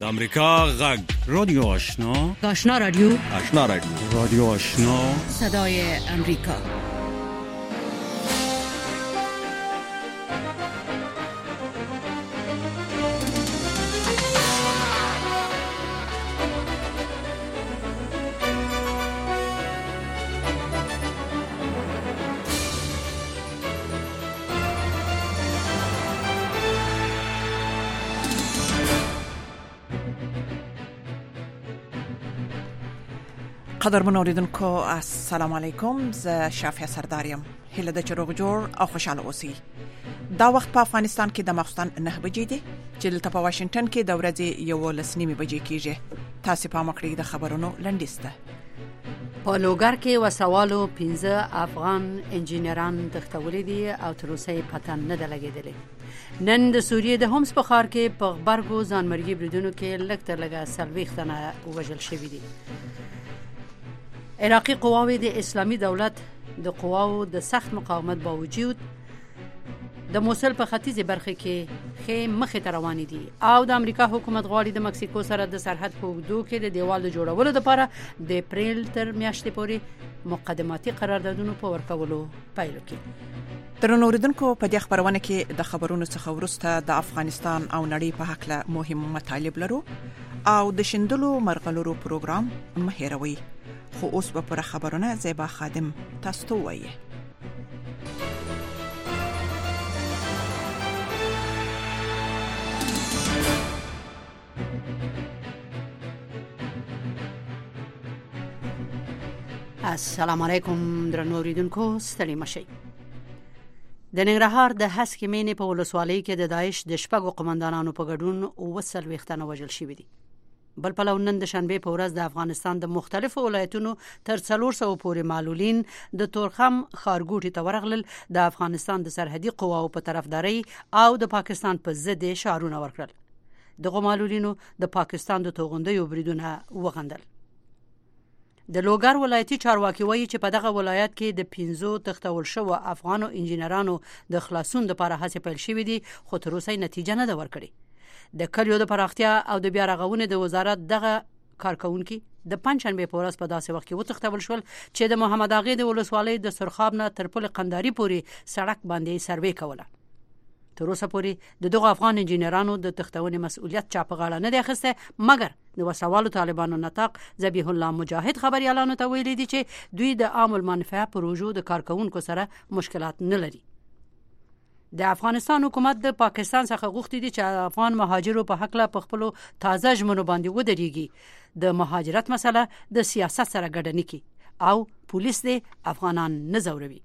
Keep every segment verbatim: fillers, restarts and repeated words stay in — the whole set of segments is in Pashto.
د امریکا غږ رادیو آشنا آشنا رادیو آشنا رادیو رادیو آشنا صدای امریکا. قدرمن اوریدونکو السلام علیکم. ز شافیا سرداریم. هله د چروغ جوړ او خوشاله اوسئ. دا وخت په افغانستان کې د ماخستن نه بجې دي چې دلته په واشنگټن کې د ورځې یو لسنیمه بجې کېږي. تاسو په مکړی د خبرونو لنډیسته. په لوګر کې وسوالو پنځه افغان انجینران تختولې دي او تر اوسه پته نه ده لګېدلې. نن د سوریې د هومس په ښار کې په غبرګو ځانمرګي بریدونو کې لږ تر لږه څلوېښت تنه وژل شوي دي. عراقي قواوې د اسلامي دولت د قواو د سخت مقاومت باوجود د موصل په ختیځې برخه کې خې مخې ته روانې دي او د امریکا حکومت غواړي د مکسیکو سره د سرحد په اوږدو کې د دیوال د جوړولو لپاره د اپریل تر میاشتې پورې مقدماتي قراردادونو په ورکولو پیل وکړي. ترنو اوریدونکو په دې خبرونه کې د خبرونو څخه وروسته د افغانستان او نړۍ په حق له مهم مطالب لرو او د شندلو مرغلرو پروګرام مهیروي. خو اوس به پر خبرونه زیبا خادم تاسو ته وایي. السلام علیکم درنو اوریدونکو، ستړي مشئ. د ننګرهار د هسکې مینې په ولسوالۍ کې د داعش د شپږو قومندانانو په ګډون اووه څلوېښت تنه وژل شوي دي. بل پلو نن د شنبه په ورځ د افغانستان د مختلفو ولایتونو تر څلور سوه پورې معلولین د تورخم ښارګوټي ته ورغلل. د افغانستان د سرحدي قواو په طرفداري او د پاکستان په ضد شعارونه ورکړل. دغه معلولینو د پاکستان د توغندیو بریدونه وغندل. د لوګر ولایتي چارواکي وایي چې په دغه ولایت کې د پنځو تختول شوو افغانو انجینرانو د خلاصون لپاره هڅې پیل شوې دي، خو تر اوسه نتیجه نه ده ورکړې. د کلیو د پراختیا او د بیا رغونې د وزارت دغه کارکونکي د پنځشنبه په ورځ په داسې وخت کې وتښتول شول چې د محمد اغې د ولسوالۍ د سرخاب نه تر پل قنداري پورې سړک باندې سروې کوله. تر اوسه پورې د دغه افغان انجینرانو د تختونې مسؤلیت چا په غاړه نه دی اخیستی، مګر د وسوالو طالبانو نطاق ذبیح الله مجاهد خبريالانو ته ویلي دي چې دوی د عام المنفعه پروژو د کارکونکو سره مشکلات نه لري. د افغانستان حکومت د پاکستان څخه غوښتي دي چې افغان مهاجرو په حق له خپل تازه ژمنو باندې ودرېږي، د مهاجرت مسله د سیاست سره ګډه نه کړي او پولیس دې افغانان نه ځوروي.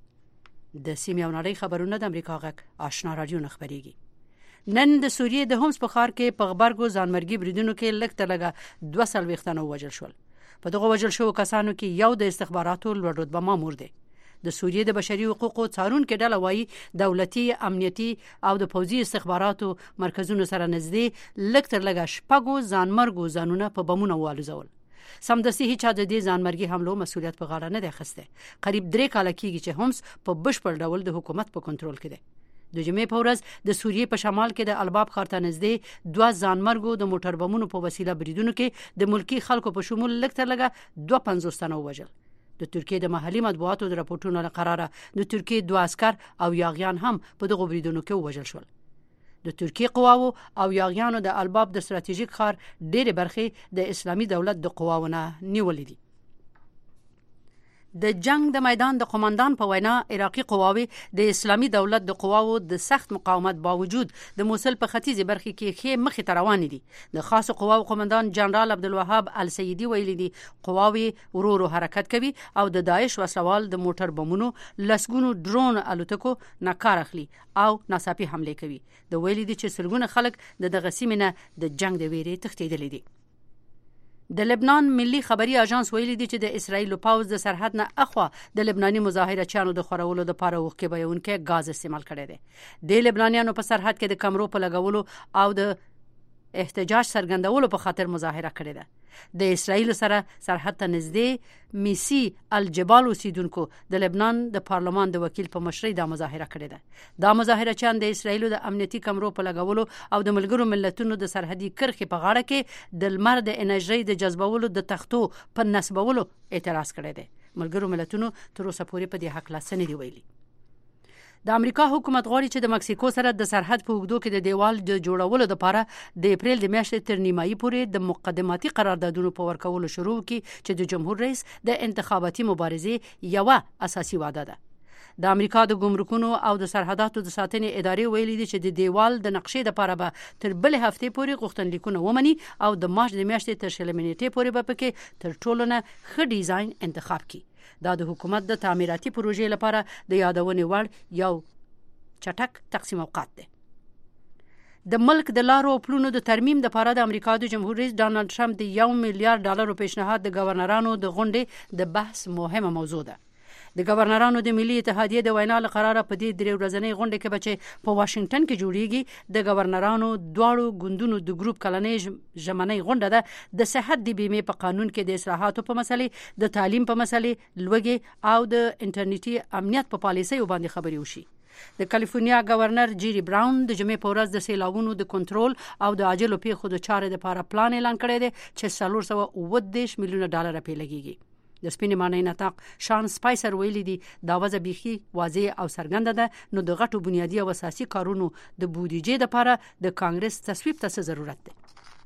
د سیمې او نړۍ خبرونه د امریکا غږ آشنا رادیو نه خبرېږي. نن د سوریې د هومس په ښار کې په غبرګو ځانمرګي بریدونو کې لږ تر لږه دوه څلوېښت تنه ووژل شول. په دغه وژل شوو کسانو کې یو د استخباراتو لوړ رتبه مامور دی. د سوریې د بشري حقوقو څارونکو ډله وایي دولتي، امنیتي او د پوځي استخباراتو مرکزونو سره نږدې لږ تر لږه شپږو ځانمرګو ځانونه په بمونو والوزول. سمدستي هیچا د دې ځانمرګي حملو مسؤلیت په غاړه نه دی اخیستی. قریب درې کاله کېږي چې هومس په بشپړ ډول د حکومت په کنټرول کې دی. د جمعې په ورځ د سوریې په شمال کې د الباب ښار ته نږدې دوه ځانمرګو د موټر بمونو په وسیله بریدونو کې د ملکی خلکو په شمول لږ تر لږه دوه پنځوس تنه ووژل. د ترکیې د محلي مطبوعاتو د راپورټونو له قراره د ترکیې دوه عسکر او یاغیان هم په دغو بریدونو کې ووژل شول. د ترکیې قواو او یاغیانو د الباب د ستراتیژیک ښار ډېرې برخې د اسلامي دولت د قواو نه نیولې دي. د جنگ د میدان د قومندان په وینا عراقي قواوې د اسلامي دولت د قواو د سخت مقاومت باوجود د موصل په ختیځې برخه کې خې مخې ته روانې دي. د خاصو قواو قومندان جنرال عبدالوهاب السیدي ویلي دي قواوې ورو ورو حرکت کوي او د داعش وسلوال د موټر بمونو، لسګونو ډرون الوتکو نه کار اخلي او ناڅاپي حمله کوي. د ویلي دي چې سلګونه خلک د دغه سیمې نه د جنگ د ویرې تښتېدلي دي. د لبنان ملي خبري اژانس ویلي دي چې د اسرایل پوځ د سرحد نه اخوا د لبناني مظاهرچیانو د خورولو لپاره وښکې بهونکي غاز استعمال کړی دی. د لبنانیانو په سرحد کې د کمرو په لګولو او د احتجاج څرګندولو په خاطر مظاهره کړې ده. د اسرایل سره سرحد ته نږدې میسی الجبال اوسیدونکو د لبنان د پارلمان د وکیل په مشرۍ دا مظاهره کړې ده. دا مظاهره چې د اسرایل د امنیتي کمرو په لګولو او د ملګرو ملتونو د سرحدي کرښې په غاړه کې د لمر د انرژي د جذبولو د تختو په نسبولو اعتراض کړی دی. ملګرو ملتونو تر اوسه پورې په دې حق لاس نه دی ویلي. د امریکا حکومت غواړي چې د مکسیکو سره د سرحد په اوږدو کې د دیوال د جوړولو لپاره د اپریل د میاشتې تر نیمایي پورې د مقدماتي قراردادونو په ورکولو شروع کړي چې د جمهور رئیس د انتخاباتي مبارزې یو اساسي وعده ده. د امریکا د ګمرکونو او د سرحداتو د ساتنې ادارې ویلي دي چې د دیوال د نقشې لپاره به تر بل هفتې پورې غوښتنلیکونه ومني او د مارچ د میاشتې تر شلمې نیټې پورې به پکې تر ټولو نه ښه ډیزاین انتخاب کړي. دا د حکومت د تعمیراتي پروژې لپاره د یادونې وړ یو چټک تقسیم اوقات دی. د ملک د لارو او پلونو د ترمیم لپاره د امریکا د جمهور رئیس ډانلډ ټرمپ د یو میلیارډ ډالرو پیشنهاد د گورنرانو د غونډې د بحث مهمه موضوع ده. د گورنرانو د ملي اتحادیه د وینا لقراره په دې درې ورځنۍ غونډه کې بچي په واشنگټن کې جوړیږي. د گورنرانو دواړو ګوندونو د ګروپ کلنۍ ژمنۍ غونډه ده د صحت د بیمې په قانون کې د اصلاحاتو په مسلې، د تعلیم په مسلې، لوږې او د انټرنیټي امنیت په پالیسیو باندې خبرې وشي. د کالیفورنیا گورنر جیری براون د جمعې په ورځ د سیلابونو د کنټرول او د عاجلو پیښو د چارې لپاره پلان اعلان کړی دی چې څلور سوه اووه دېرش میلیونه ډالر پې لګیږي. د سپینې مانۍ نطاق شان سپایسر ویلي دي دا وضع بیخي واضح او څرګنده ده، نو د غټو بنیادي او اساسي کارونو د بودیجې لپاره د کانګرس تصویب ته ضرورت دی.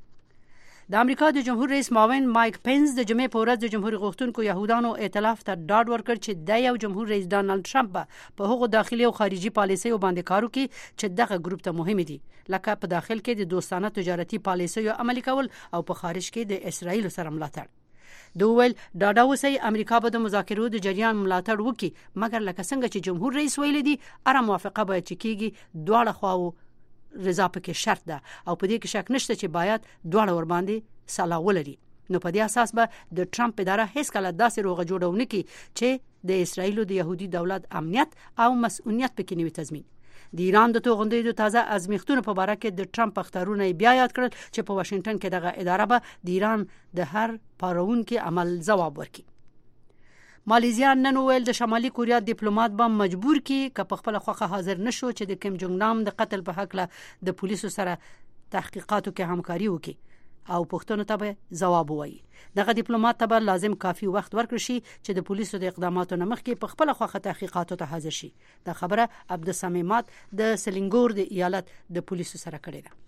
د امریکا د جمهور رئیس معاون مایک پنس د جمعې په ورځ د جمهوریت غوښتونکو يهودانو ائتلاف ته ډاډ ورکړ چې د یو جمهور رئیس ډانلډ ټرمپ په هغو داخلي او خارجي پالیسیو باندې کار وکړي چې دغه ګروپ ته مهم دي، لکه په داخل کې د دوستانه تجارتي پالیسیو عملي کول او په خارج کې د اسرایل سره ملاتړ. د ویل ډاډا وسی امریکا به د مذاکرو د جریان ملاتړ وکړي، مګر لکه څنګه چې جمهور رئیس ویلي دي اره موافقه باید چې کیږي دواړه خواو رضا پکې شرط ده او په دې کې شک نشته چې باید دواړه ور باندې سلا ولري. نو په دې اساس به د ټرمپ اداره هیڅ کله داسې روغه جوړونه کوي چې د اسرایل د يهودي دولت امنیت او مسؤلیت پکې نوي تضمین. د ایران د توغندۍ د تازه ازمیښتونو په اړه کې د ټرمپ اختارونه بیا یاد کړل چې په واشنگټن کې دغه اداره به د ایران د هر پارونکو عمل جواب ورکړي. مالیزیا نن ویل د شمالي کوریا ډیپلوماټ به مجبور کړي چې په خپل خوخه حاضر نشو چې د کیم جونګ نام د قتل په حق له د پولیسو سره تحقیقاتو کې همکاري وکړي او پښتون ته به جواب وایي. دغه ډیپلوماټ ته به لازم کافي وخت ورکړي شي چې د پولیسو د اقداماتو نمخ کې په خپل خوخه تحقیقاتو ته حاضر شي. دا خبره عبد السمیمات د سلینګور د ایالت د پولیسو سره کړې ده.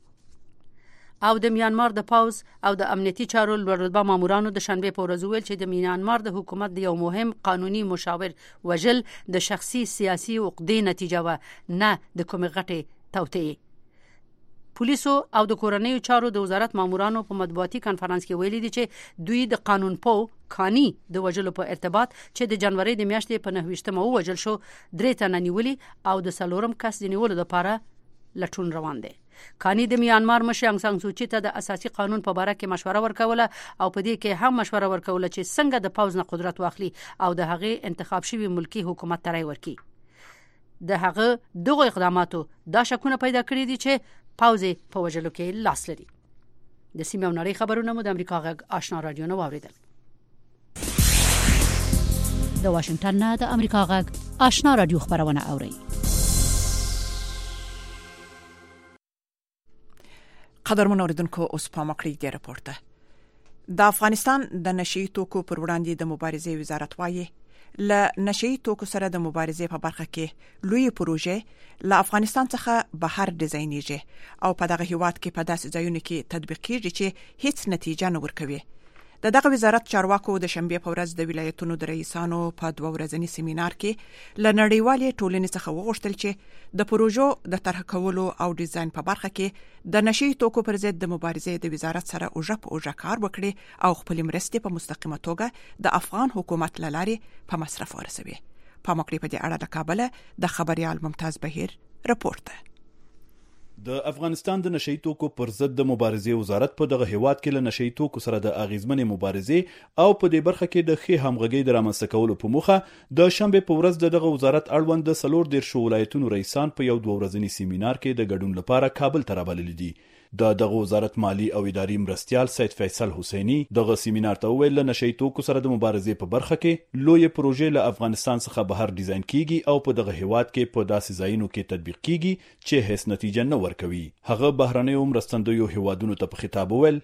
او د میانمار د پاوز او د امنیتي چارو لوړرتبه مامورانو د شنبه په ورځ ویل چې د میانمار د حکومت د یو مهم قانوني مشاور وژل د شخصي سیاسي عقدې نتیجه و، نه د کومې غټې توطئې. پولیسو او د کورنیو چارو د وزارت مامورانو په مطبوعاتي کانفرنس کې ویلي دي چې دوی د قانون پو کانی د وژلو په ارتباط چې د جنوري د میاشتې په نهویشتمه وژل شو درې تنه نیولي او د څلورم کس د نیولو لپاره لټون روان دي. کانی د میانمار مشر انګ سان سوچي ته د اساسي قانون په اړه کې مشوره ورکوله او په دې کې هم مشوره ورکوله چې څنګه د پوز نه قدرت واخلي او د هغه انتخاب شوی ملکی حکومت ترای ورکي. د هغه دغه اقداماتو دا شکونه پیدا کړی دي چې پاوزه په وجلو کې لاس لري. د سیمه نړۍ خبرونه مو د امریکا غږ آشنا رادیو نو اوریدل. د واشنگټن نه د امریکا غږ آشنا رادیو خبرونه اوري. قدرمن اوریدونکو اوس په مکړی دی راپورته. د افغانستان د نشئی توکو پر وړاندې د مبارزې وزارت وايي ل نشئی توکو سره د مبارزې په برخه کې لوی پروژې ل افغانستان څخه بهر ډیزاینېږي او په دغه هیواد کې په داسې ځایونو کې تطبیق کیږي چې هیڅ نتیجه نه ورکوي. د دغه وزارت چارواکو د شنبه په ورځ د ولایتونو د رئیسانو په دوه ورځنی سیمینار کې ل نړیوالې ټولنې څخه وغوښتل چې د پروژو د طرح کولو او ډیزاین په برخه کې د نشئی توکو پر ضد د مبارزې د وزارت سره اوجه په اوجه کار وکړي او خپل مرستې په مستقیمه توګه د افغان حکومت لاري په مصرف ورسوي. په مکړی په دې اړه د کابل د خبريال ممتاز بهیر راپورته. د افغانستان د نشئی توکو پر ضد د مبارزې وزارت په دغه هیواد کې له نشئی توکو سره د اغیزمنې مبارزې او په دې برخه کې د ښه همغږۍ د رامنځته کولو په موخه د شنبه په ورځ دغه وزارت اړوند د څلور دېرش ولایتونو رئیسان په یو دوه ورځنی سیمینار کې د ګډون لپاره کابل ته رابللي دي. د دغه وزارت مالی او اداري مرستيال سید فیصل حسیني دغه سیمینار ته ویل نشئی توکو سره د مبارزې په برخه کې لوی پروژې له افغانستان څخه بهر ډیزاین کیږي او په دغه هیواد کې په داسې ځایونو کې تطبیق کیږي چې هیڅ نتیجه نه ورکوي. هغه بهرنیو مرستندویو هیوادونو ته په خطاب ویل